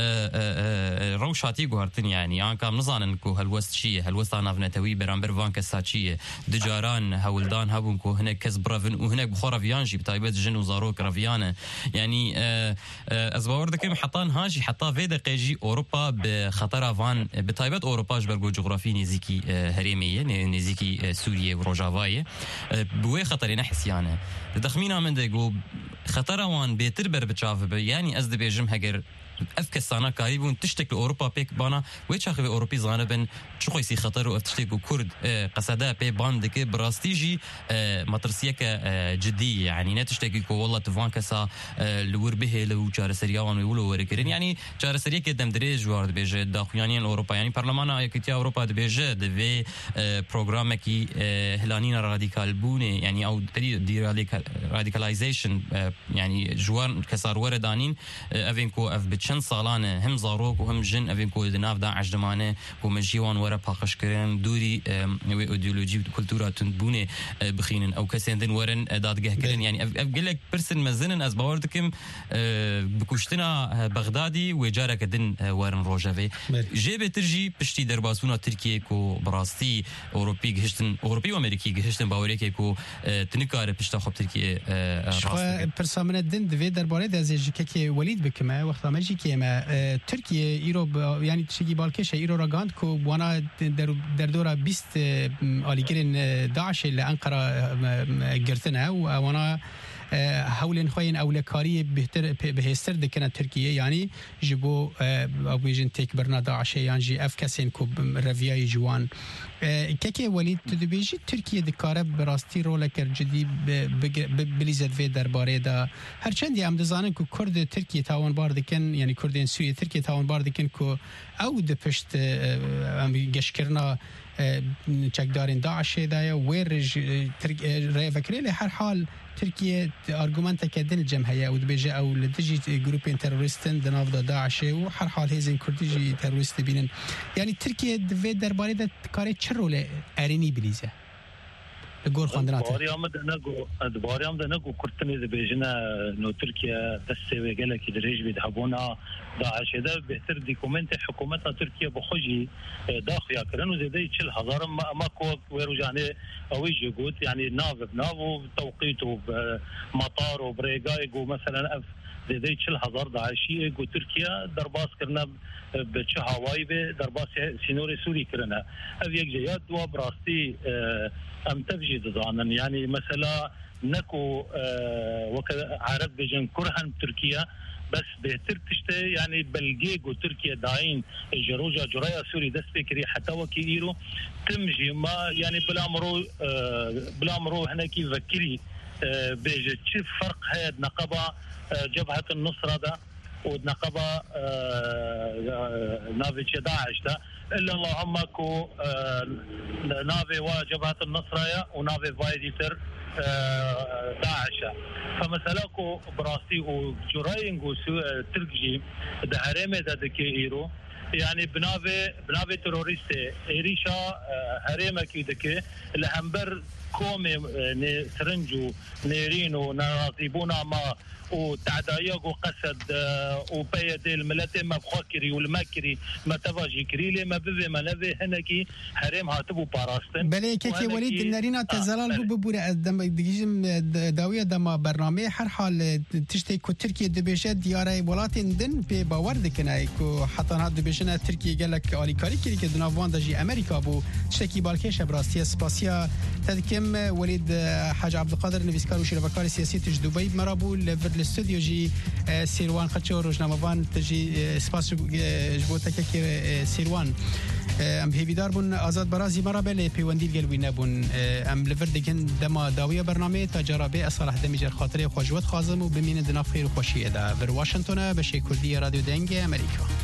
روش هاتی گو هرتن يعني ان كام نزانن كو هلوست شي هلوست نافنتوي برامبر وان كساچيه دجاران هولدان هبون كو هناك كزبرافن وهناك بخورافيان جي بتايبت جن وزاروك رافيانه يعني ازباور دكم حطان هاجي حطا في دقيجي اوروبا بخطر فان بتايبت اوروبا جبرجو جغرافي نزيكي هريميه نزيكي سوريا وروجافاي بوي خطرين حسيانه تخمينا من دغو خطر وان بيتر بر بتشاف يعني از دبيجم هجر افكسانا كاريبون تشتك اوروبا بيك بانا ويتشاخ في اوروبي زانبن شو يسي خطر وافتشتك كرد قصدا بي باندك براستيجي مترسيك جديه يعني نتشتكي كو والله تفان كسا لور به لو جارسريان ويقولوا وركرين يعني جارسريه كدم دريج وارد بيجي داخليان اوروبا يعني برلمان ايكيتيا اوروبا بيجي دفي بروجرام كي هلانين راديكال بوني يعني او دي راديكاليزيشن يعني جوار كسار وردانين افينكو اف چند سالانه هم زاروک و هم جن اوین کو دناف داعش دمانه و مجیوان ورا پاقش کرن دوری و ایدئولوژی و کلتورا تندبونه بخینن او کسین دن ورن دادگه کرن يعني اقول برسن مزنن از باوردكم بكشتنا بغدادي وجارك دن ورن روجافي جيب ترجي بشتي درباسونا تركيا كو براستي اوروبي گهشتن اوروبي و امريكي گهشتن باوريكي كو تنكار بشتا خب تركيا راستي برسامن دن دوی درباره دزیجی که ولید بکمه وقت ماجی که ما ترکیه ایرو یعنی تشگی بالکش ایرو راگاند کو وانا در دورا 20 آلیگرین داعش لانقره گرتنه و وانا هولن خوين اولکاری بهتر دکنه ترکیه یعنی جبو ابویجن تک برنا داعش یعنی اف کسین کو رویای جوان که ولید تدبیجی ترکیه دکاره براستی رول کر جدی بلیزر و درباره دا هرچند ام دزانن کو کرد ترکیه تاوان بار دکن یعنی کردین سوریه ترکیه تاوان بار دکن کو او د پشت ام گشکرنا چکدارین داعش دایا ورج فکری له هر حال تركيا ارغومنت كدن الجمهيه او دبيجي او لدجي جروبين تيرورستن دناف داعش وحر حال هيزن كردجي تيرورست بينن يعني تركيا دفي درباري د كاري تشرول اريني بليزه لغور خواندنات دوباره هم دنگو کرتنی دبیجنا نو ترکیا دسته گله کی درج بيذهبونا داعش ده بهتر دوكومنت حكومتنا تركيا بخوجي داخل كرنو زي 40,000 ما كو ويرجعني او يجي قلت يعني نافو توقيته بمطار وبريغايغو مثلا اف زي 40,000 داعشيه جو تركيا درباس كرنا بشهواي درباس سينوري سوري كرنا ابي يجي دوا براستي ام تفجي ضانن يعني مثلا نكو وكذا عرب بجن كرهن تركيا بس بهتر تشتي يعني بلجيجو تركيا داين جروجا جرايا سوري دس فكري حتى وكيرو تمجي ما يعني بلا مرو هنا كي فكري بيجي تشوف فرق هاد نقبه جبهه النصره ده ونقبه نافي داعش ده الا اللهم كو نافي وجبهه النصره ونافي فايديتر داعش فمثلا كو براسي وجراين جو تركجي ده هرمه ده كيرو يعني بنافي تروریست ایریشا هرمه کی دکه لهمبر کوم سرنجو نيرينو نراقبونا ما وتعدايق وقصد وبيد الملات ما بخاكري والماكري ما تفاجي كريلي ما بذي ما نذي هنكي حريم هاتبو باراستن بله كي وليد النارينا تزلال بو ببورة دجيم داوية دما برنامج هر حال تشتي كو تركيا دبيشة ديارة ولاتين دن بي باور دكناي كو حتى هاد دبيشنا تركيا قالك أليكاري كري كدنافوان دجي أمريكا بو تشتكي بالكيش براستيا سباسيا تذكم وليد حاج عبد القادر نفيسكار وشرفكار سياسي تج دبي مرابو الاستوديو جي سيروان خدشو روزنامه‌وان تجي سپاس جبوتك كي سيروان ام هيفيدار بون آزاد برازي مرابل بيونديل قلبي نبون ام لفردكن دما داوية برنامج تجربة صلاح دميجر خاطري خوجوت خازم وبمين دنا خير وخوشي دا في واشنطن بشي كردية راديو دنگ امريكا